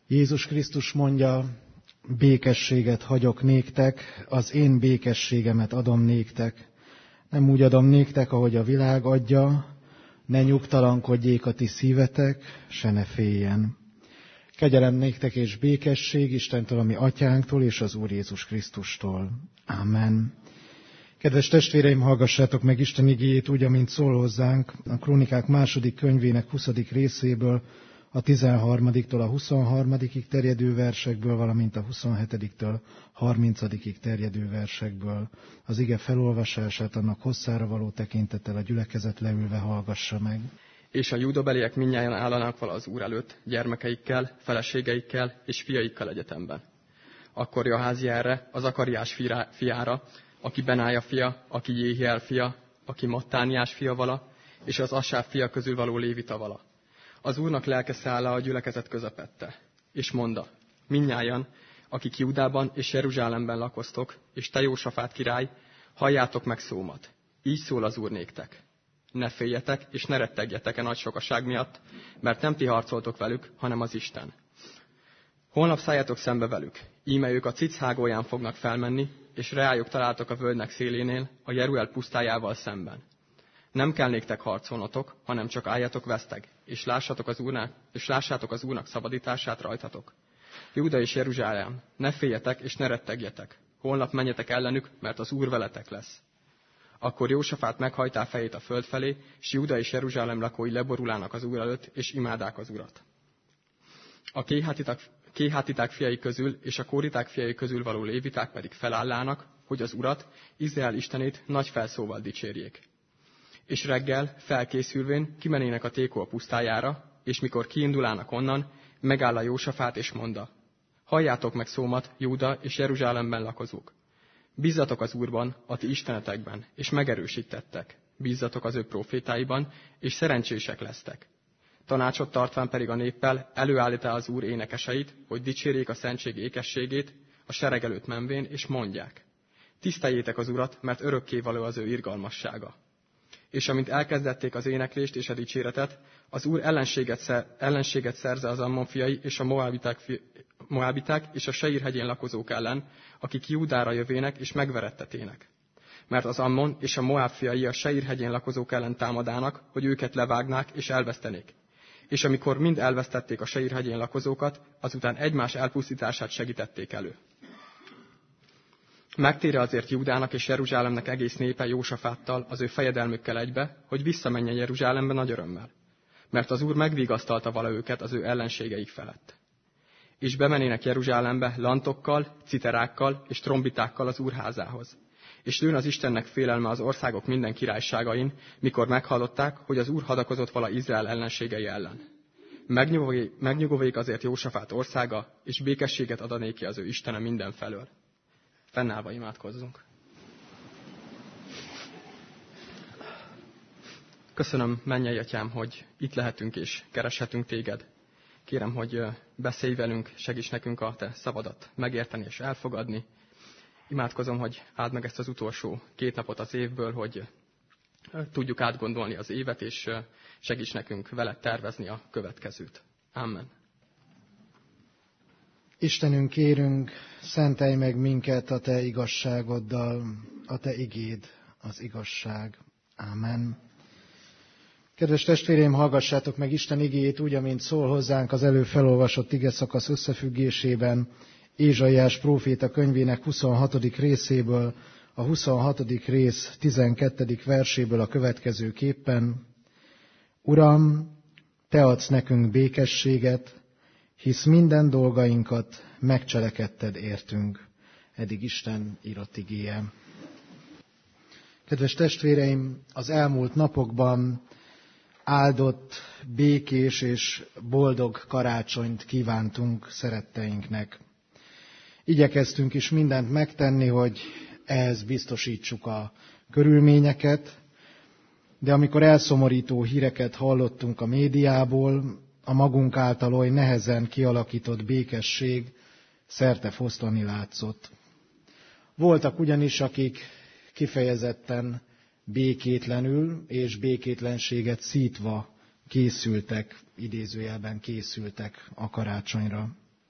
Jézus Krisztus mondja, békességet hagyok néktek, az én békességemet adom néktek. Nem úgy adom néktek, ahogy a világ adja, ne nyugtalankodjék a ti szívetek, se ne féljen. Kegyelem néktek és békesség Istentől, a mi atyánktól és az Úr Jézus Krisztustól. Amen. Kedves testvéreim, hallgassátok meg Isten igéjét úgy, amint szól hozzánk a Krónikák második könyvének 20. részéből, a 13-tól a 23. terjedő versekből, valamint a 27-től 30. terjedő versekből. Az ige felolvasását annak hosszára való tekintettel a gyülekezet leülve hallgassa meg. És a júdabeliek mindnyájan állanak vala az Úr előtt, gyermekeikkel, feleségeikkel és fiaikkal egyetemben. Akkor Jaházi erre, az Akariás fiára, aki Benája fia, aki Jéhiel fia, aki Mattániás fia vala, és az Asáf fia közül való Lévita vala. Az Úrnak lelke száll le a gyülekezet közepette, és mondta, mindnyájan, akik Júdában és Jeruzsálemben lakoztok, és te Jósafát király, halljátok meg szómat. Így szól az Úr néktek. Ne féljetek, és ne rettegjetek a nagy sokaság miatt, mert nem ti harcoltok velük, hanem az Isten. Holnap szálljatok szembe velük, íme ők a Cic hágóján fognak felmenni, és reájuk találtok a völgynek szélénél, a Jeruel pusztájával szemben. Nem kell néktek harcolnotok, hanem csak álljatok veszteg, és lássátok az Úrnak szabadítását rajtatok. Júda és Jeruzsálem, ne féljetek és ne rettegjetek. Holnap menjetek ellenük, mert az Úr veletek lesz. Akkor Jósafát meghajtá fejét a föld felé, s Júda és Jeruzsálem lakói leborulának az Úr előtt, és imádák az Urat. A Kéhátiták fiai közül és a Kóriták fiai közül való léviták pedig felállának, hogy az Urat, Izrael istenét nagy felszóval dicsérjék. És reggel, felkészülvén, kimenének a Tékó a pusztájára, és mikor kiindulának onnan, megáll a Jósafát és mondta, halljátok meg szómat, Júda és Jeruzsálemben lakozók. Bízzatok az Úrban, a ti istenetekben, és megerősítettek. Bízzatok az ő profétáiban, és szerencsések lesztek. Tanácsot tartván pedig a néppel előállítá az Úr énekeseit, hogy dicsérjék a szentség ékességét, a sereg előtt menvén, és mondják. Tiszteljétek az Urat, mert örökkévaló az ő irgalmassága. És amint elkezdették az éneklést és a dicséretet, az Úr ellenséget szerze az Ammon fiai és a moábiták és a Seir hegyén lakozók ellen, akik Júdára jövének és megverettetének. Mert az Ammon és a Moáb fiai a Seir hegyén lakozók ellen támadának, hogy őket levágnák és elvesztenék. És amikor mind elvesztették a Seir hegyén lakozókat, azután egymás elpusztítását segítették elő. Megtére azért Júdának és Jeruzsálemnek egész népe Jósafáttal, az ő fejedelmükkel egybe, hogy visszamenjen Jeruzsálembe nagy örömmel. Mert az Úr megvigasztalta vala őket az ő ellenségeik felett. És bemenének Jeruzsálembe lantokkal, citerákkal és trombitákkal az Úr házához. És lőn az Istennek félelme az országok minden királyságain, mikor meghallották, hogy az Úr hadakozott vala Izrael ellenségei ellen. Megnyugovék azért Jósafát országa, és békességet adanéki az ő Istene mindenfelől. Fennállva imádkozzunk. Köszönöm, mennyei Atyám, hogy itt lehetünk és kereshetünk téged. Kérem, hogy beszélj velünk, segíts nekünk a te szavadat megérteni és elfogadni. Imádkozom, hogy áld meg ezt az utolsó 2 napot az évből, hogy tudjuk átgondolni az évet, és segíts nekünk vele tervezni a következőt. Amen. Istenünk, kérünk, szentelj meg minket a te igazságoddal, a te igéd az igazság. Amen. Kedves testvéreim, hallgassátok meg Isten igéjét úgy, amint szól hozzánk az előbb felolvasott igeszakasz összefüggésében, Ézsaiás próféta könyvének 26. részéből, a 26. rész 12. verséből a következőképpen. Uram, te adsz nekünk békességet, hisz minden dolgainkat megcselekedted értünk. Eddig Isten írott igéje. Kedves testvéreim, az elmúlt napokban áldott, békés és boldog karácsonyt kívántunk szeretteinknek. Igyekeztünk is mindent megtenni, hogy ehhez biztosítsuk a körülményeket, de amikor elszomorító híreket hallottunk a médiából, a magunk által oly nehezen kialakított békesség szertefoszlani látszott. Voltak ugyanis, akik kifejezetten békétlenül és békétlenséget szítva készültek, idézőjelben készültek a karácsonyra.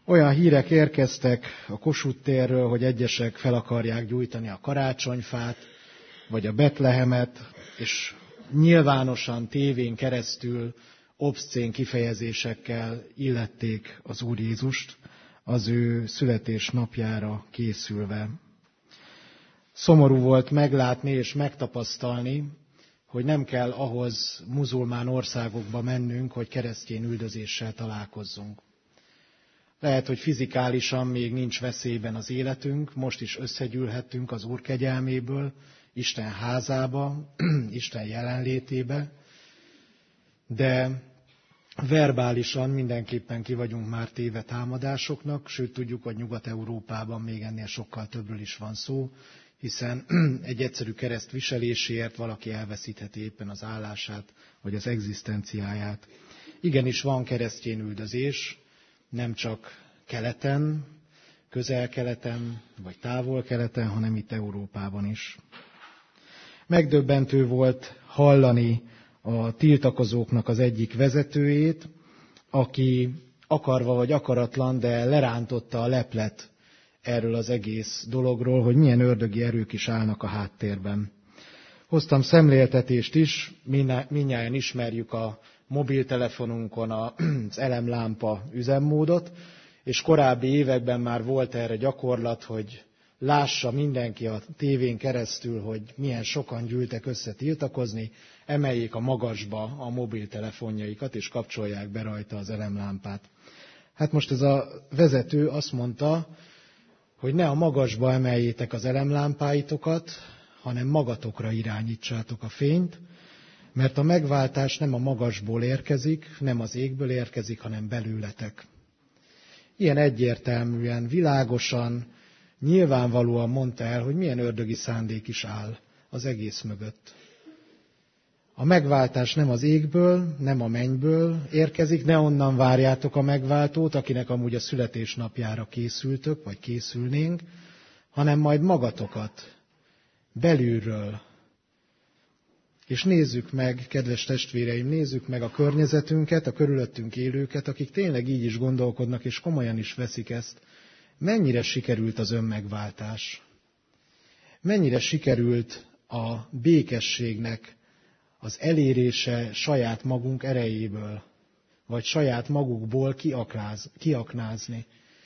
Olyan hírek érkeztek a Kossuth térről, hogy egyesek fel akarják gyújtani a karácsonyfát, vagy a Betlehemet, és nyilvánosan tévén keresztül obszcén kifejezésekkel illették az Úr Jézust az ő születésnapjára készülve. Szomorú volt meglátni és megtapasztalni, hogy nem kell ahhoz muzulmán országokba mennünk, hogy keresztény üldözéssel találkozzunk. Lehet, hogy fizikálisan még nincs veszélyben az életünk, most is összegyűlhettünk az Úr kegyelméből, Isten házába, Isten jelenlétébe, de verbálisan mindenképpen ki vagyunk már téve támadásoknak, sőt tudjuk, hogy Nyugat-Európában még ennél sokkal többről is van szó, hiszen egy egyszerű kereszt viseléséért valaki elveszítheti éppen az állását, vagy az egzisztenciáját. Igenis van keresztény üldözés, nem csak keleten, közel-keleten, vagy távol-keleten, hanem itt Európában is. Megdöbbentő volt hallani a tiltakozóknak az egyik vezetőjét, aki akarva vagy akaratlan, de lerántotta a leplet erről az egész dologról, hogy milyen ördögi erők is állnak a háttérben. Hoztam szemléltetést is, mindnyájan ismerjük a mobiltelefonunkon az elemlámpa üzemmódot, és korábbi években már volt erre gyakorlat, hogy lássa mindenki a tévén keresztül, hogy milyen sokan gyűltek össze tiltakozni, emeljék a magasba a mobiltelefonjaikat, és kapcsolják be rajta az elemlámpát. Hát most ez a vezető azt mondta, hogy ne a magasba emeljétek az elemlámpáitokat, hanem magatokra irányítsátok a fényt, mert a megváltás nem a magasból érkezik, nem az égből érkezik, hanem belőletek. Ilyen egyértelműen, világosan, nyilvánvalóan mondta el, hogy milyen ördögi szándék is áll az egész mögött. A megváltás nem az égből, nem a mennyből érkezik, ne onnan várjátok a megváltót, akinek amúgy a születésnapjára készültök, vagy készülnénk, hanem majd magatokat, belülről. És nézzük meg, kedves testvéreim, nézzük meg a környezetünket, a körülöttünk élőket, akik tényleg így is gondolkodnak, és komolyan is veszik ezt. Mennyire sikerült az önmegváltás? Mennyire sikerült a békességnek az elérése saját magunk erejéből, vagy saját magukból kiaknázni?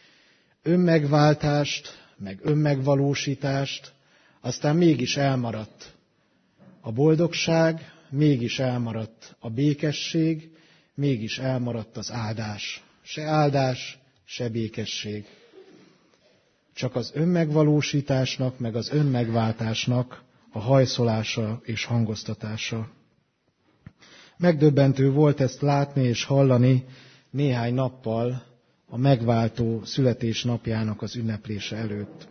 Önmegváltást, meg önmegvalósítást, aztán mégis elmaradt a boldogság, mégis elmaradt a békesség, mégis elmaradt az áldás, se békesség. Csak az önmegvalósításnak, meg az önmegváltásnak a hajszolása és hangoztatása. Megdöbbentő volt ezt látni és hallani néhány nappal a megváltó születésnapjának az ünneplése előtt.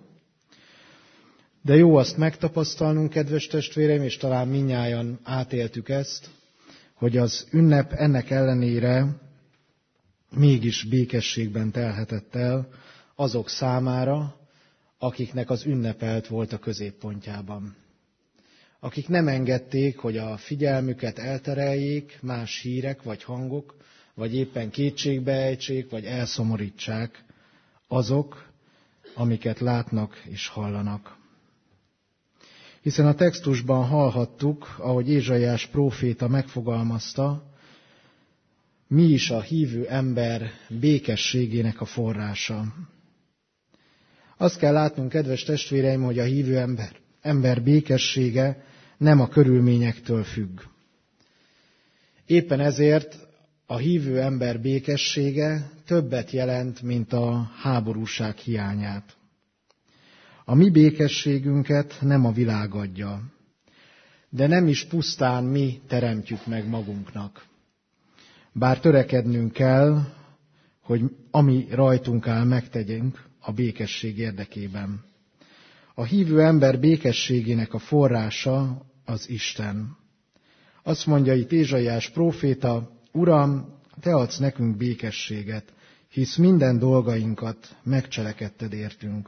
De jó azt megtapasztalnunk, kedves testvéreim, és talán mindnyájan átéltük ezt, hogy az ünnep ennek ellenére mégis békességben telhetett el azok számára, akiknek az ünnepelt volt a középpontjában. Akik nem engedték, hogy a figyelmüket eltereljék más hírek vagy hangok, vagy éppen kétségbe ejtsék, vagy elszomorítsák azok, amiket látnak és hallanak. Hiszen a textusban hallhattuk, ahogy Ézsaiás próféta megfogalmazta, mi is a hívő ember békességének a forrása. Azt kell látnunk, kedves testvéreim, hogy a hívő ember békessége nem a körülményektől függ. Éppen ezért a hívő ember békessége többet jelent, mint a háborúság hiányát. A mi békességünket nem a világ adja, de nem is pusztán mi teremtjük meg magunknak. Bár törekednünk kell, hogy ami rajtunk áll, megtegyünk a békesség érdekében. A hívő ember békességének a forrása az Isten. Azt mondja itt Ézsaiás próféta, Uram, Te adsz nekünk békességet, hisz minden dolgainkat megcselekedted értünk.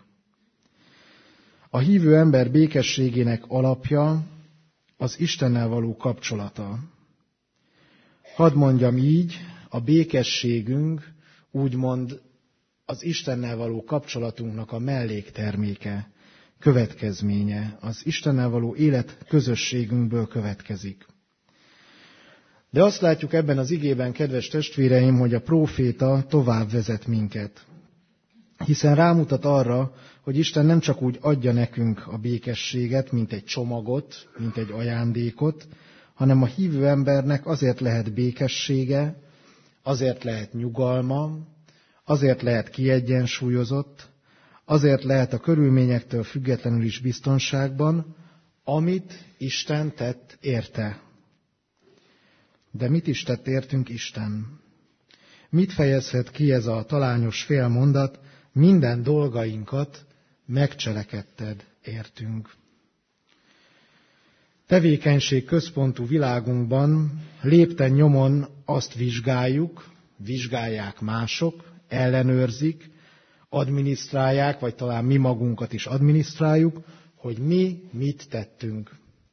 A hívő ember békességének alapja az Istennel való kapcsolata. Hadd mondjam így, a békességünk úgymond az Istennel való kapcsolatunknak a mellékterméke, következménye, az Istennel való élet közösségünkből következik. De azt látjuk ebben az igében, kedves testvéreim, hogy a próféta tovább vezet minket. Hiszen rámutat arra, hogy Isten nem csak úgy adja nekünk a békességet, mint egy csomagot, mint egy ajándékot, hanem a hívő embernek azért lehet békessége, azért lehet nyugalma, azért lehet kiegyensúlyozott, azért lehet a körülményektől függetlenül is biztonságban, amit Isten tett érte. De mit is tett értünk Isten? Mit fejezhet ki ez a talányos félmondat? Minden dolgainkat megcselekedted értünk. Tevékenység központú világunkban lépten nyomon azt vizsgálják mások, ellenőrzik, adminisztrálják, vagy talán mi magunkat is adminisztráljuk, hogy mi mit tettünk.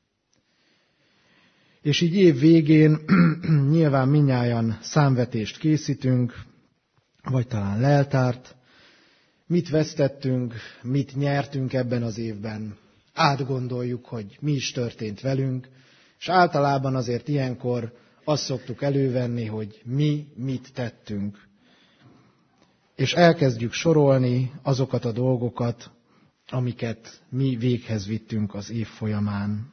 És így év végén nyilván mindnyájan számvetést készítünk, vagy talán leltárt, mit vesztettünk, mit nyertünk ebben az évben. Átgondoljuk, hogy mi is történt velünk, és általában azért ilyenkor azt szoktuk elővenni, hogy mi mit tettünk. És elkezdjük sorolni azokat a dolgokat, amiket mi véghez vittünk az év folyamán.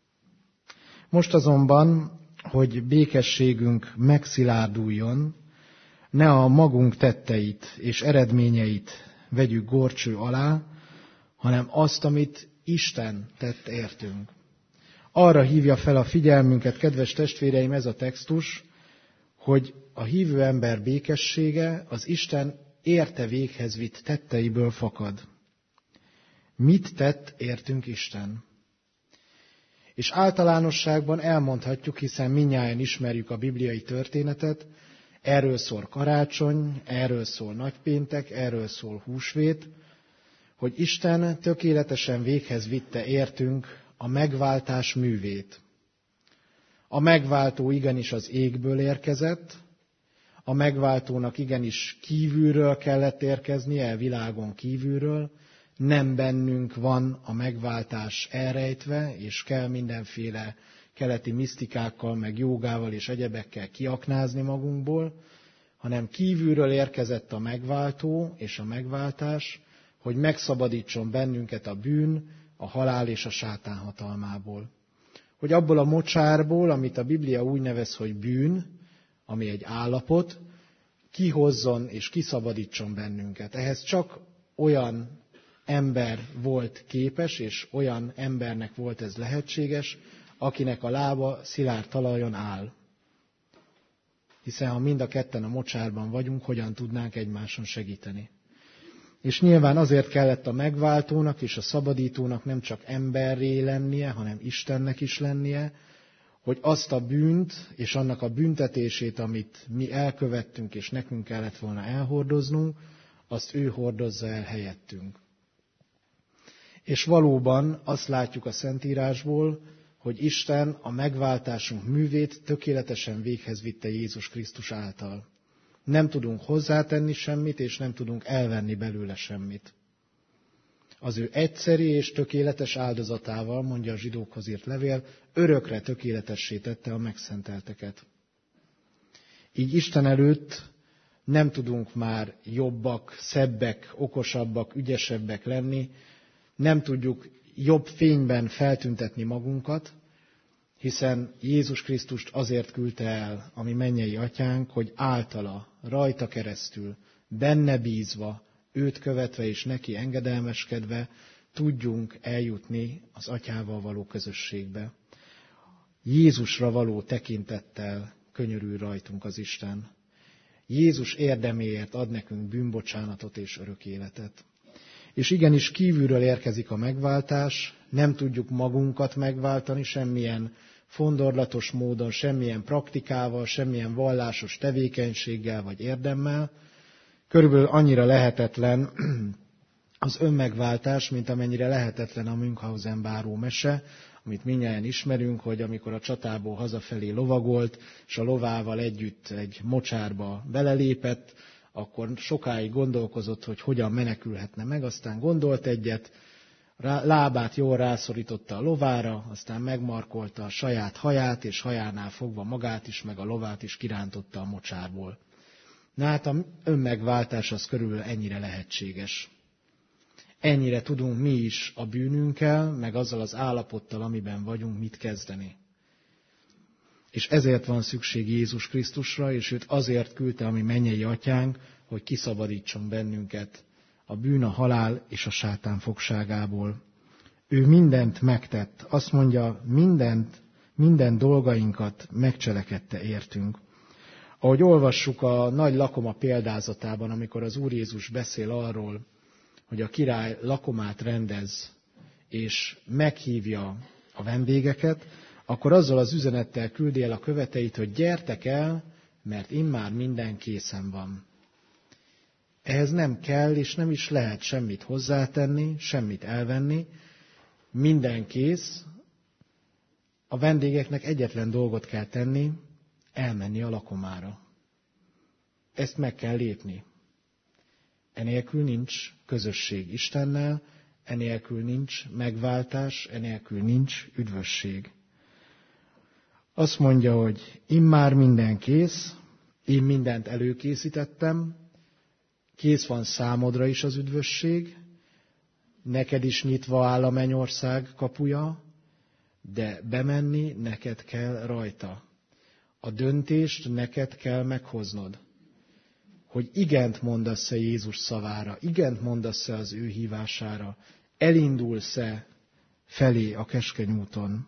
Most azonban, hogy békességünk megszilárduljon, ne a magunk tetteit és eredményeit vegyük górcső alá, hanem azt, amit Isten tett értünk. Arra hívja fel a figyelmünket, kedves testvéreim, ez a textus, hogy a hívő ember békessége az Isten érte véghez vitt tetteiből fakad. Mit tett értünk Isten? És általánosságban elmondhatjuk, hiszen mindnyájan ismerjük a bibliai történetet, erről szól karácsony, erről szól nagypéntek, erről szól húsvét, hogy Isten tökéletesen véghez vitte értünk a megváltás művét. A megváltó igenis az égből érkezett, a megváltónak igenis kívülről kellett érkeznie, a világon kívülről, nem bennünk van a megváltás elrejtve, és kell mindenféle keleti misztikákkal, meg jógával és egyebekkel kiaknázni magunkból, hanem kívülről érkezett a megváltó és a megváltás, hogy megszabadítson bennünket a bűn, a halál és a sátán hatalmából. Hogy abból a mocsárból, amit a Biblia úgy nevez, hogy bűn, ami egy állapot, kihozzon és kiszabadítson bennünket. Ehhez csak olyan ember volt képes, és olyan embernek volt ez lehetséges, akinek a lába szilárd talajon áll. Hiszen ha mind a ketten a mocsárban vagyunk, hogyan tudnánk egymáson segíteni. És nyilván azért kellett a megváltónak és a szabadítónak nem csak emberré lennie, hanem Istennek is lennie, hogy azt a bűnt és annak a büntetését, amit mi elkövettünk és nekünk kellett volna elhordoznunk, azt ő hordozza el helyettünk. És valóban azt látjuk a Szentírásból, hogy Isten a megváltásunk művét tökéletesen véghez vitte Jézus Krisztus által. Nem tudunk hozzátenni semmit, és nem tudunk elvenni belőle semmit. Az ő egyszeri és tökéletes áldozatával, mondja a zsidókhoz írt levél, örökre tökéletessé tette a megszentelteket. Így Isten előtt nem tudunk már jobbak, szebbek, okosabbak, ügyesebbek lenni, nem tudjuk jobb fényben feltüntetni magunkat, hiszen Jézus Krisztust azért küldte el a mi mennyei atyánk, hogy általa, rajta keresztül, benne bízva, őt követve és neki engedelmeskedve tudjunk eljutni az atyával való közösségbe. Jézusra való tekintettel könyörül rajtunk az Isten. Jézus érdeméért ad nekünk bűnbocsánatot és örök életet. És igenis kívülről érkezik a megváltás, nem tudjuk magunkat megváltani semmilyen fondorlatos módon, semmilyen praktikával, semmilyen vallásos tevékenységgel vagy érdemmel. Körülbelül annyira lehetetlen az önmegváltás, mint amennyire lehetetlen a Münchhausen báró mese, amit mindnyájan ismerünk, hogy amikor a csatából hazafelé lovagolt, és a lovával együtt egy mocsárba belelépett, akkor sokáig gondolkozott, hogy hogyan menekülhetne meg, aztán gondolt egyet, lábát jól rászorította a lovára, aztán megmarkolta a saját haját, és hajánál fogva magát is, meg a lovát is kirántotta a mocsárból. Na hát a önmegváltás az körülbelül ennyire lehetséges. Ennyire tudunk mi is a bűnünkkel, meg azzal az állapottal, amiben vagyunk, mit kezdeni. És ezért van szükség Jézus Krisztusra, és őt azért küldte a mi mennyei atyánk, hogy kiszabadítson bennünket a bűn, a halál és a sátán fogságából. Ő mindent megtett, azt mondja, minden dolgainkat megcselekedte értünk. Ahogy olvassuk a nagy lakoma példázatában, amikor az Úr Jézus beszél arról, hogy a király lakomát rendez, és meghívja a vendégeket, akkor azzal az üzenettel küldi el a követeit, hogy gyertek el, mert immár minden készen van. Ehhez nem kell, és nem is lehet semmit hozzátenni, semmit elvenni. Minden kész. A vendégeknek egyetlen dolgot kell tenni, elmenni a lakomára. Ezt meg kell lépni. Enélkül nincs közösség Istennel, enélkül nincs megváltás, enélkül nincs üdvösség. Azt mondja, hogy immár minden kész, én mindent előkészítettem, kész van számodra is az üdvösség, neked is nyitva áll a mennyország kapuja, de bemenni neked kell rajta. A döntést neked kell meghoznod, hogy igent mondasz-e Jézus szavára, igent mondasz-e az ő hívására, elindulsz-e felé a keskeny úton.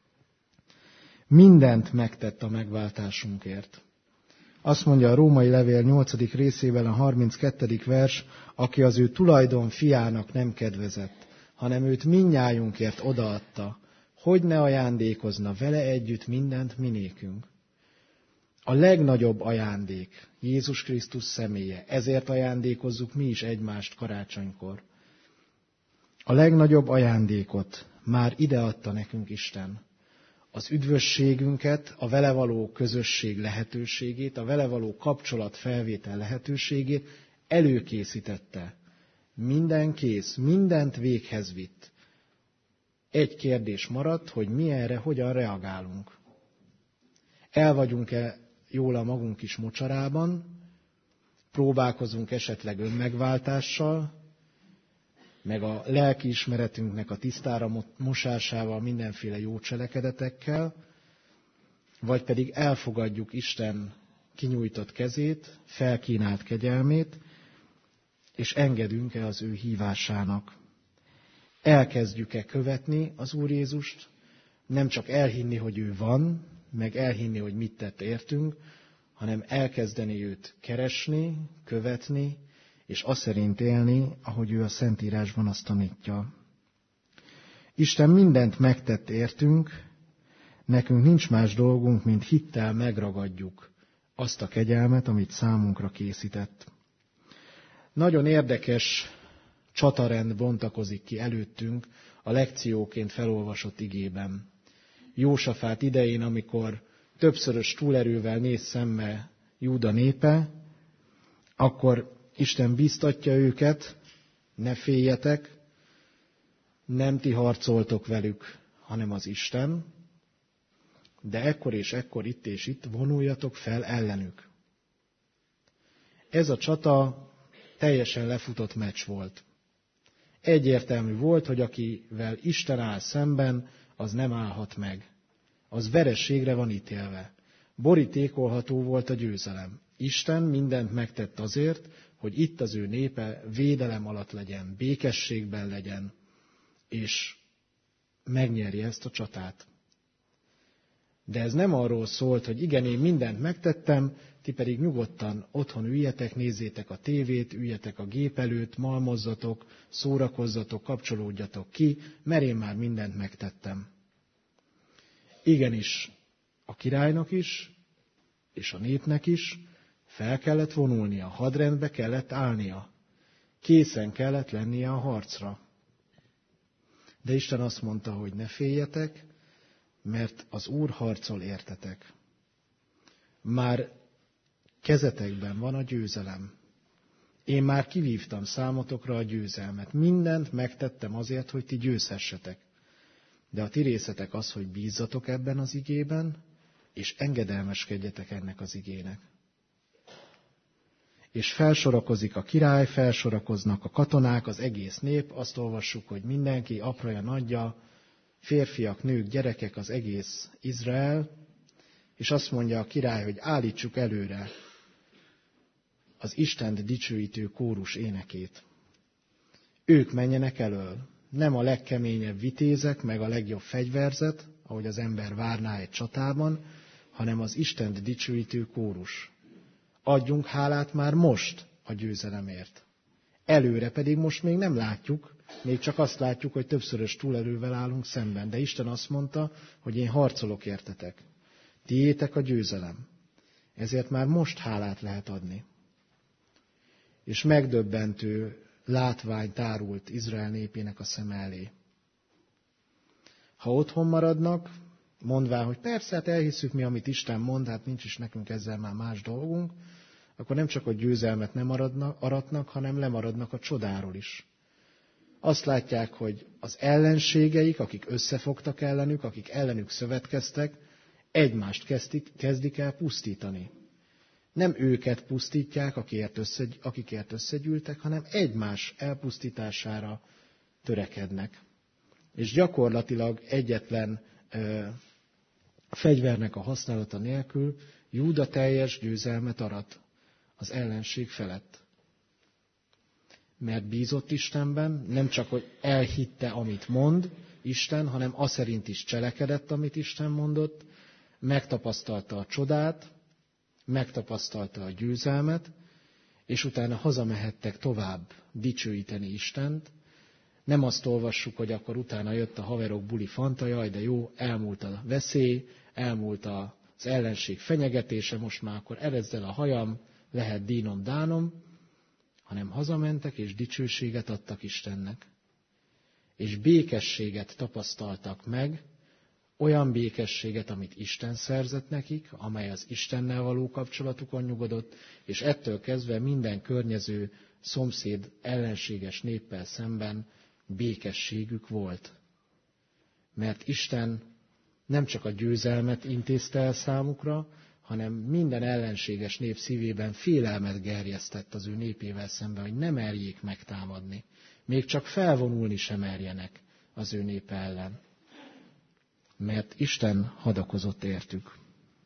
Mindent megtett a megváltásunkért. Azt mondja a Római levél 8. részében a 32. vers, aki az ő tulajdon fiának nem kedvezett, hanem őt mindnyájunkért odaadta, hogy ne ajándékozna vele együtt mindent minékünk. A legnagyobb ajándék Jézus Krisztus személye, ezért ajándékozzuk mi is egymást karácsonykor. A legnagyobb ajándékot már ideadta nekünk Isten. Az üdvösségünket, a vele való közösség lehetőségét, a vele való kapcsolat felvétel lehetőségét előkészítette. Minden kész, mindent véghez vitt. Egy kérdés maradt, hogy mi erre hogyan reagálunk. El vagyunk-e jól a magunk is mocsarában, próbálkozunk esetleg önmegváltással, meg a lelkiismeretünknek a tisztára mosásával, mindenféle jó cselekedetekkel, vagy pedig elfogadjuk Isten kinyújtott kezét, felkínált kegyelmét, és engedünk-e az ő hívásának. Elkezdjük-e követni az Úr Jézust, nem csak elhinni, hogy ő van, meg elhinni, hogy mit tett értünk, hanem elkezdeni őt keresni, követni, és azt szerint élni, ahogy ő a Szentírásban azt tanítja. Isten mindent megtett értünk, nekünk nincs más dolgunk, mint hittel megragadjuk azt a kegyelmet, amit számunkra készített. Nagyon érdekes csatarend bontakozik ki előttünk a lekcióként felolvasott igében. Jósafát idején, amikor többszörös túlerővel néz szembe Júda népe, akkor Isten biztatja őket, ne féljetek, nem ti harcoltok velük, hanem az Isten, de ekkor és ekkor, itt és itt vonuljatok fel ellenük. Ez a csata teljesen lefutott meccs volt. Egyértelmű volt, hogy akivel Isten áll szemben, az nem állhat meg. Az verességre van ítélve. Borítékolható volt a győzelem. Isten mindent megtett azért, hogy itt az ő népe védelem alatt legyen, békességben legyen, és megnyerje ezt a csatát. De ez nem arról szólt, hogy igen, én mindent megtettem, ti pedig nyugodtan otthon üljetek, nézzétek a tévét, üljetek a gép előtt, malmozzatok, szórakozzatok, kapcsolódjatok ki, mert én már mindent megtettem. Igenis, a királynak is, és a népnek is fel kellett vonulnia, hadrendbe kellett állnia, készen kellett lennie a harcra. De Isten azt mondta, hogy ne féljetek, mert az Úr harcol értetek. Már kezetekben van a győzelem. Én már kivívtam számotokra a győzelmet. Mindent megtettem azért, hogy ti győzhessetek. De a ti részetek az, hogy bízzatok ebben az igében, és engedelmeskedjetek ennek az igének. És felsorakozik a király, felsorakoznak a katonák, az egész nép, azt olvassuk, hogy mindenki, apraja, nagyja, férfiak, nők, gyerekek, az egész Izrael, és azt mondja a király, hogy állítsuk előre az Istent dicsőítő kórus énekét. Ők menjenek elől, nem a legkeményebb vitézek, meg a legjobb fegyverzet, ahogy az ember várná egy csatában, hanem az Istent dicsőítő kórus. Adjunk hálát már most a győzelemért. Előre pedig most még nem látjuk, még csak azt látjuk, hogy többszörös túlerővel állunk szemben. De Isten azt mondta, hogy én harcolok értetek. Tiétek a győzelem. Ezért már most hálát lehet adni. És megdöbbentő látvány tárult Izrael népének a szeme elé. Ha otthon maradnak, mondván, hogy persze, hát elhisszük mi, amit Isten mond, hát nincs is nekünk ezzel már más dolgunk, akkor nem csak a győzelmet nem aratnak, hanem lemaradnak a csodáról is. Azt látják, hogy az ellenségeik, akik összefogtak ellenük, akik ellenük szövetkeztek, egymást kezdik el pusztítani. Nem őket pusztítják, akikért összegyűltek, hanem egymás elpusztítására törekednek. És gyakorlatilag egyetlen fegyvernek a használata nélkül Júda teljes győzelmet arat az ellenség felett. Mert bízott Istenben, nem csak, hogy elhitte, amit mond Isten, hanem az szerint is cselekedett, amit Isten mondott, megtapasztalta a csodát, megtapasztalta a győzelmet, és utána hazamehettek tovább dicsőíteni Istent. Nem azt olvassuk, hogy akkor utána jött a haverok buli fanta, jaj, de jó, elmúlt a veszély, elmúlt az ellenség fenyegetése, most már akkor erezzel a hajam, lehet dínom, dánom, hanem hazamentek és dicsőséget adtak Istennek. És békességet tapasztaltak meg, olyan békességet, amit Isten szerzett nekik, amely az Istennel való kapcsolatukon nyugodott, és ettől kezdve minden környező szomszéd ellenséges néppel szemben békességük volt. Mert Isten nem csak a győzelmet intézte el számukra, hanem minden ellenséges nép szívében félelmet gerjesztett az ő népével szemben, hogy ne merjék megtámadni. Még csak felvonulni sem merjenek az ő népe ellen. Mert Isten hadakozott értük.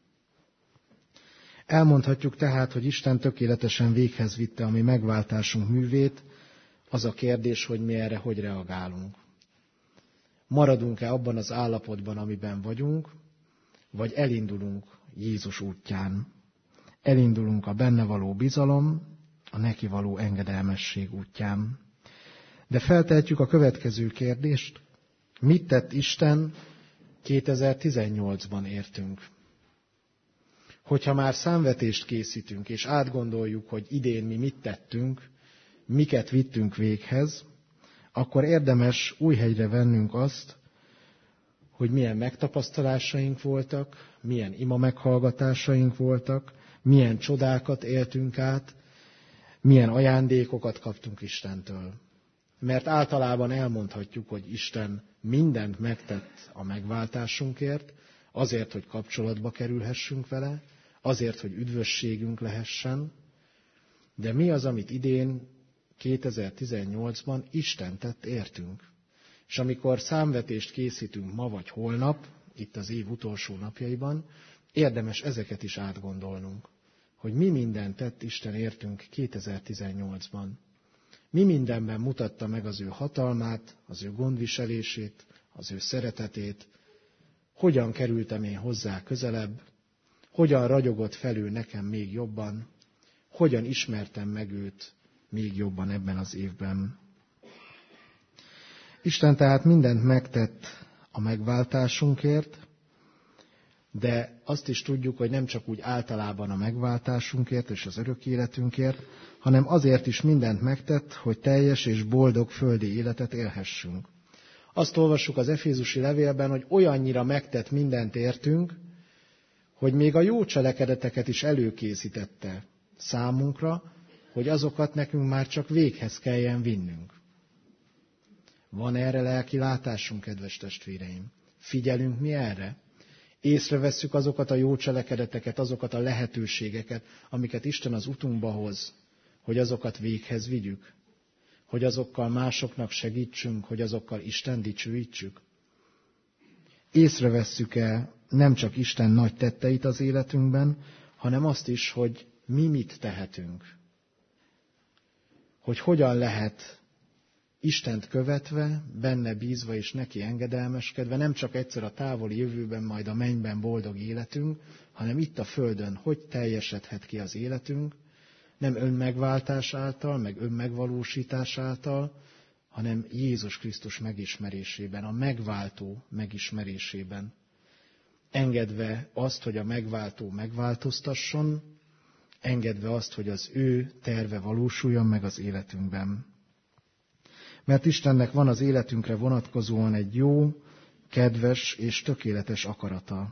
Elmondhatjuk tehát, hogy Isten tökéletesen véghez vitte a mi megváltásunk művét, az a kérdés, hogy mi erre hogy reagálunk. Maradunk-e abban az állapotban, amiben vagyunk, vagy elindulunk Jézus útján. Elindulunk a benne való bizalom, a neki való engedelmesség útján. De feltehetjük a következő kérdést, mit tett Isten 2018-ban értünk? Hogyha már számvetést készítünk, és átgondoljuk, hogy idén mi mit tettünk, miket vittünk véghez, akkor érdemes újhegyre vennünk azt, hogy milyen megtapasztalásaink voltak, milyen ima meghallgatásaink voltak, milyen csodákat éltünk át, milyen ajándékokat kaptunk Istentől. Mert általában elmondhatjuk, hogy Isten mindent megtett a megváltásunkért, azért, hogy kapcsolatba kerülhessünk vele, azért, hogy üdvösségünk lehessen, de mi az, amit idén, 2018-ban Isten tett értünk? És amikor számvetést készítünk ma vagy holnap, itt az év utolsó napjaiban, érdemes ezeket is átgondolnunk, hogy mi mindent tett Isten értünk 2018-ban. Mi mindenben mutatta meg az ő hatalmát, az ő gondviselését, az ő szeretetét, hogyan kerültem én hozzá közelebb, hogyan ragyogott felül nekem még jobban, hogyan ismertem meg őt még jobban ebben az évben. Isten tehát mindent megtett a megváltásunkért, de azt is tudjuk, hogy nem csak úgy általában a megváltásunkért és az örök életünkért, hanem azért is mindent megtett, hogy teljes és boldog földi életet élhessünk. Azt olvassuk az Efézusi levélben, hogy olyannyira megtett mindent értünk, hogy még a jó cselekedeteket is előkészítette számunkra, hogy azokat nekünk már csak véghez kelljen vinnünk. Van erre lelki látásunk, kedves testvéreim? Figyelünk mi erre? Észrevesszük azokat a jó cselekedeteket, azokat a lehetőségeket, amiket Isten az utunkba hoz, hogy azokat véghez vigyük, hogy azokkal másoknak segítsünk, hogy azokkal Isten dicsőítsük. Észrevesszük-e nem csak Isten nagy tetteit az életünkben, hanem azt is, hogy mi mit tehetünk. Hogy hogyan lehet Istent követve, benne bízva és neki engedelmeskedve, nem csak egyszer a távoli jövőben, majd a mennyben boldog életünk, hanem itt a földön, hogy teljesedhet ki az életünk, nem önmegváltás által, meg önmegvalósítás által, hanem Jézus Krisztus megismerésében, a megváltó megismerésében. Engedve azt, hogy a megváltó megváltoztasson, engedve azt, hogy az ő terve valósuljon meg az életünkben. Mert Istennek van az életünkre vonatkozóan egy jó, kedves és tökéletes akarata.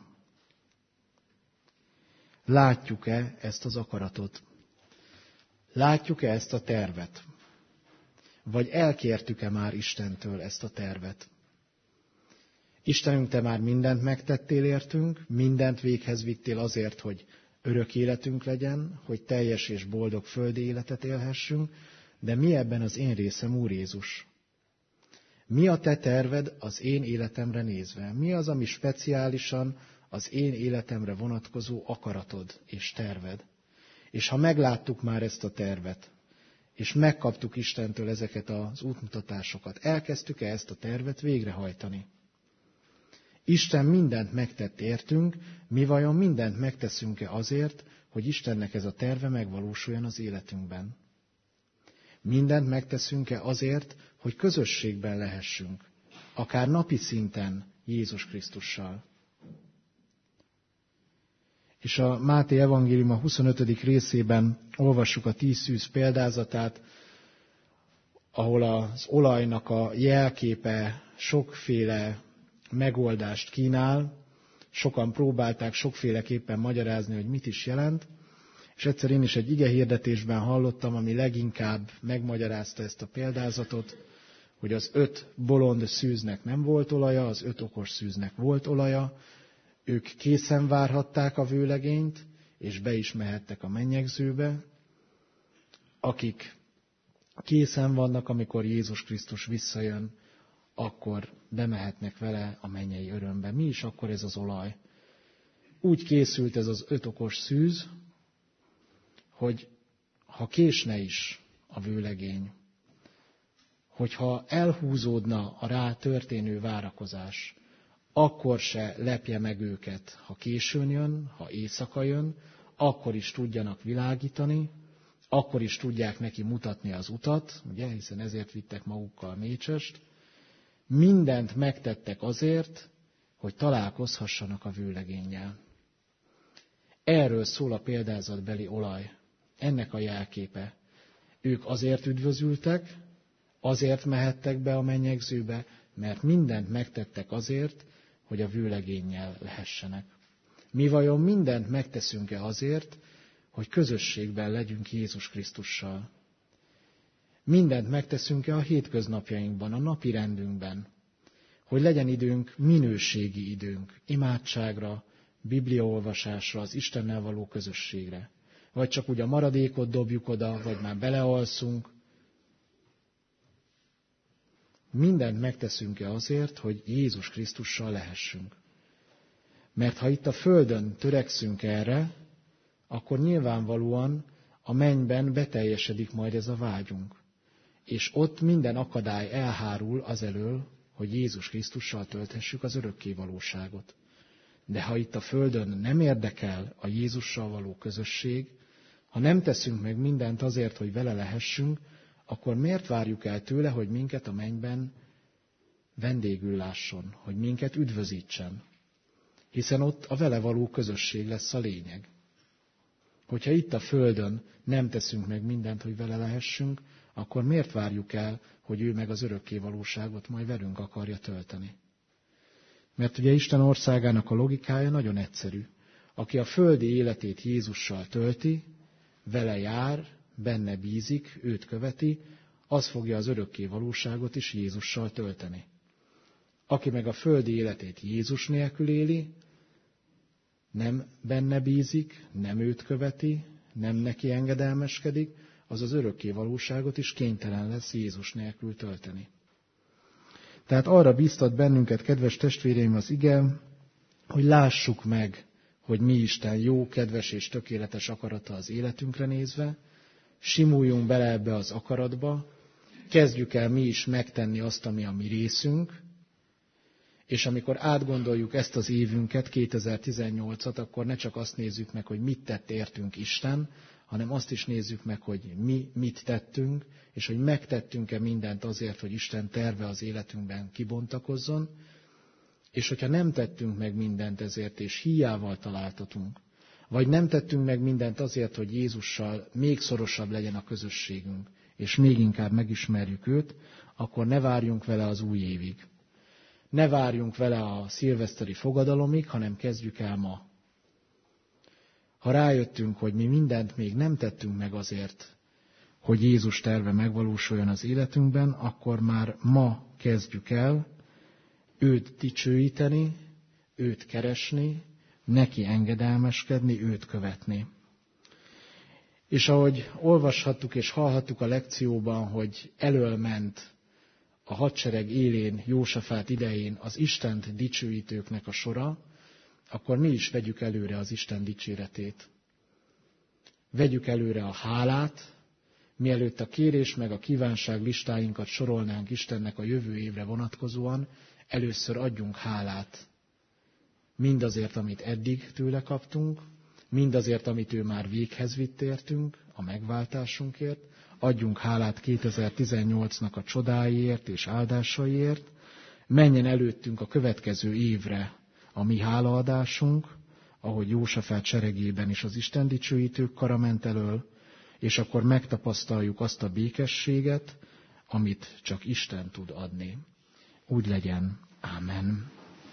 Látjuk-e ezt az akaratot? Látjuk-e ezt a tervet? Vagy elkértük-e már Istentől ezt a tervet? Istenünk, te már mindent megtettél értünk, mindent véghez vittél azért, hogy örök életünk legyen, hogy teljes és boldog földi életet élhessünk, de mi ebben az én részem, Úr Jézus? Mi a te terved az én életemre nézve? Mi az, ami speciálisan az én életemre vonatkozó akaratod és terved? És ha megláttuk már ezt a tervet, és megkaptuk Istentől ezeket az útmutatásokat, elkezdtük-e ezt a tervet végrehajtani? Isten mindent megtett értünk, mi vajon mindent megteszünk-e azért, hogy Istennek ez a terve megvalósuljon az életünkben? Mindent megteszünk-e azért, hogy közösségben lehessünk, akár napi szinten Jézus Krisztussal? És a Máté evangélium a 25. részében olvassuk a 10 szűz példázatát, ahol az olajnak a jelképe sokféle megoldást kínál. Sokan próbálták sokféleképpen magyarázni, hogy mit is jelent. És egyszer én is egy igehirdetésben hallottam, ami leginkább megmagyarázta ezt a példázatot, hogy az 5 bolond szűznek nem volt olaja, az 5 okos szűznek volt olaja, ők készen várhatták a vőlegényt, és be is mehettek a mennyegzőbe. Akik készen vannak, amikor Jézus Krisztus visszajön, akkor bemehetnek vele a mennyei örömbe. Mi is akkor ez az olaj? Úgy készült ez az 5 okos szűz, hogy ha késne is a vőlegény, hogyha elhúzódna a rá történő várakozás, akkor se lepje meg őket, ha későn jön, ha éjszaka jön, akkor is tudjanak világítani, akkor is tudják neki mutatni az utat, ugye, hiszen ezért vittek magukkal mécsest. Mindent megtettek azért, hogy találkozhassanak a vőlegénnyel. Erről szól a példázatbeli olaj. Ennek a jelképe. Ők azért üdvözültek, azért mehettek be a mennyegzőbe, mert mindent megtettek azért, hogy a vőlegénnyel lehessenek. Mi vajon mindent megteszünk-e azért, hogy közösségben legyünk Jézus Krisztussal? Mindent megteszünk-e a hétköznapjainkban, a napi rendünkben, hogy legyen időnk, minőségi időnk, imádságra, bibliaolvasásra, az Istennel való közösségre. Vagy csak úgy a maradékot dobjuk oda, vagy már belealszunk. Mindent megteszünk-e azért, hogy Jézus Krisztussal lehessünk. Mert ha itt a földön törekszünk erre, akkor nyilvánvalóan a mennyben beteljesedik majd ez a vágyunk. És ott minden akadály elhárul azelől, hogy Jézus Krisztussal tölthessük az örökké valóságot. De ha itt a földön nem érdekel a Jézussal való közösség, ha nem teszünk meg mindent azért, hogy vele lehessünk, akkor miért várjuk el tőle, hogy minket a mennyben vendégül lásson, hogy minket üdvözítsen? Hiszen ott a vele való közösség lesz a lényeg. Hogyha itt a földön nem teszünk meg mindent, hogy vele lehessünk, akkor miért várjuk el, hogy ő meg az örökké valóságot majd velünk akarja tölteni? Mert ugye Isten országának a logikája nagyon egyszerű. Aki a földi életét Jézussal tölti, vele jár, benne bízik, őt követi, az fogja az örökké valóságot is Jézussal tölteni. Aki meg a földi életét Jézus nélkül éli, nem benne bízik, nem őt követi, nem neki engedelmeskedik, az az örökké valóságot is kénytelen lesz Jézus nélkül tölteni. Tehát arra bíztat bennünket, kedves testvéreim, az ige, hogy lássuk meg, hogy mi Isten jó, kedves és tökéletes akarata az életünkre nézve, simuljunk bele ebbe az akaratba, kezdjük el mi is megtenni azt, ami a mi részünk, és amikor átgondoljuk ezt az évünket, 2018-at, akkor ne csak azt nézzük meg, hogy mit tett értünk Isten, hanem azt is nézzük meg, hogy mi mit tettünk, és hogy megtettünk-e mindent azért, hogy Isten terve az életünkben kibontakozzon, és hogyha nem tettünk meg mindent ezért, és híjával találtatunk, vagy nem tettünk meg mindent azért, hogy Jézussal még szorosabb legyen a közösségünk, és még inkább megismerjük őt, akkor ne várjunk vele az új évig. Ne várjunk vele a szilveszteri fogadalomig, hanem kezdjük el ma. Ha rájöttünk, hogy mi mindent még nem tettünk meg azért, hogy Jézus terve megvalósuljon az életünkben, akkor már ma kezdjük el őt dicsőíteni, őt keresni, neki engedelmeskedni, őt követni. És ahogy olvashattuk és hallhattuk a lekcióban, hogy elől ment a hadsereg élén, Jósafát idején az Istent dicsőítőknek a sora, akkor mi is vegyük előre az Isten dicséretét. Vegyük előre a hálát, mielőtt a kérés meg a kívánság listáinkat sorolnánk Istennek a jövő évre vonatkozóan, először adjunk hálát. Mindazért, amit eddig tőle kaptunk, mindazért, amit ő már véghez vitt értünk, a megváltásunkért, adjunk hálát 2018-nak a csodáiért és áldásaiért, menjen előttünk a következő évre a mi hálaadásunk, ahogy Jósafát seregében is az Isten dicsőítők kara ment elől, és akkor megtapasztaljuk azt a békességet, amit csak Isten tud adni. Úgy legyen. Ámen.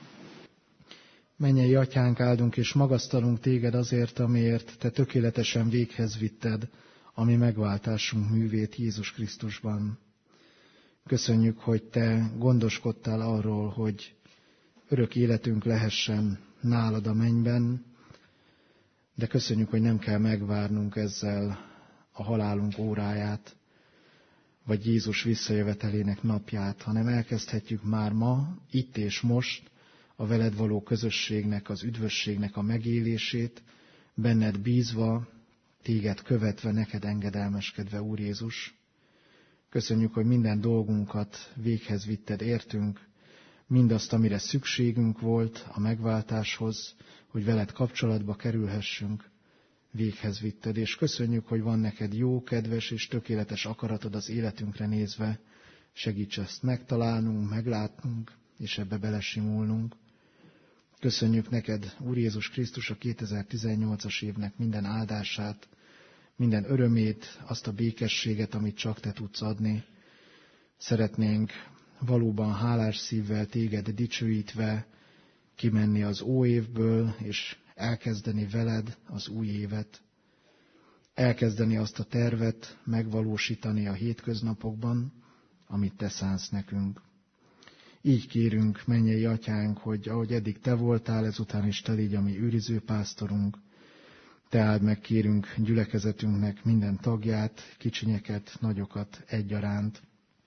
Mennyei Atyánk, áldunk és magasztalunk téged azért, amiért te tökéletesen véghez vitted a mi megváltásunk művét Jézus Krisztusban. Köszönjük, hogy te gondoskodtál arról, hogy örök életünk lehessen nálad a mennyben, de köszönjük, hogy nem kell megvárnunk ezzel a halálunk óráját, vagy Jézus visszajövetelének napját, hanem elkezdhetjük már ma, itt és most a veled való közösségnek, az üdvösségnek a megélését, benned bízva, téged követve, neked engedelmeskedve, Úr Jézus. Köszönjük, hogy minden dolgunkat véghez vitted értünk, mindazt, amire szükségünk volt a megváltáshoz, hogy veled kapcsolatba kerülhessünk, véghez vitted, és köszönjük, hogy van neked jó, kedves és tökéletes akaratod az életünkre nézve. Segíts ezt megtalálnunk, meglátnunk, és ebbe belesimulnunk. Köszönjük neked, Úr Jézus Krisztus, a 2018-as évnek minden áldását, minden örömét, azt a békességet, amit csak te tudsz adni. Szeretnénk valóban hálás szívvel téged dicsőítve kimenni az óévből, és elkezdeni veled az új évet. Elkezdeni azt a tervet megvalósítani a hétköznapokban, amit te szánsz nekünk. Így kérünk, mennyei Atyánk, hogy ahogy eddig te voltál, ezután is te légy a mi őriző pásztorunk. Te áld meg, kérünk, gyülekezetünknek minden tagját, kicsinyeket, nagyokat egyaránt.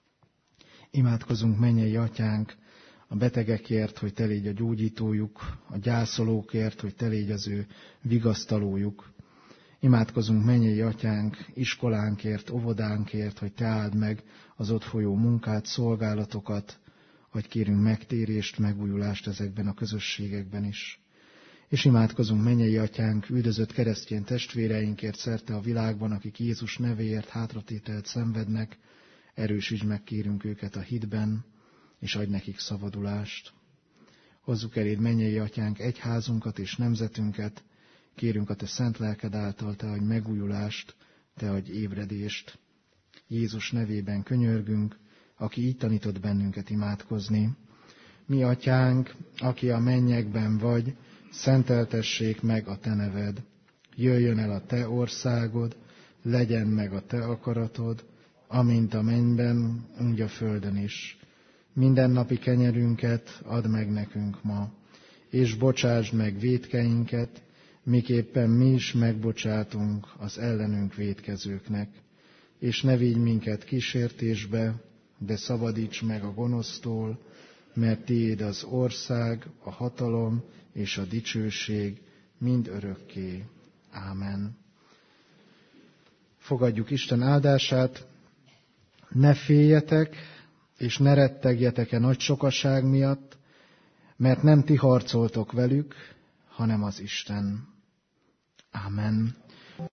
Imádkozunk, mennyei Atyánk, a betegekért, hogy te légy a gyógyítójuk, a gyászolókért, hogy te légy az ő vigasztalójuk. Imádkozunk, mennyei Atyánk, iskolánkért, óvodánkért, hogy te áld meg az ott folyó munkát, szolgálatokat, hogy kérünk megtérést, megújulást ezekben a közösségekben is. És imádkozunk, mennyei Atyánk, üldözött keresztény testvéreinkért szerte a világban, akik Jézus nevéért hátratételt szenvednek, erősítsd meg, kérünk őket a hitben, és adj nekik szabadulást. Hozzuk eléd, mennyei Atyánk, egyházunkat és nemzetünket, kérünk a te szent lelked által, te adj megújulást, te adj ébredést. Jézus nevében könyörgünk, aki így tanított bennünket imádkozni. Mi Atyánk, aki a mennyekben vagy, szenteltessék meg a te neved. Jöjjön el a te országod, legyen meg a te akaratod, amint a mennyben, úgy a földön is. Mindennapi kenyerünket add meg nekünk ma, és bocsásd meg vétkeinket, miképpen mi is megbocsátunk az ellenünk vétkezőknek. És ne vigy minket kísértésbe, de szabadíts meg a gonosztól, mert tiéd az ország, a hatalom és a dicsőség mind örökké. Ámen. Fogadjuk Isten áldását. Ne féljetek, és ne rettegjetek nagy sokaság miatt, mert nem ti harcoltok velük, hanem az Isten. Ámen.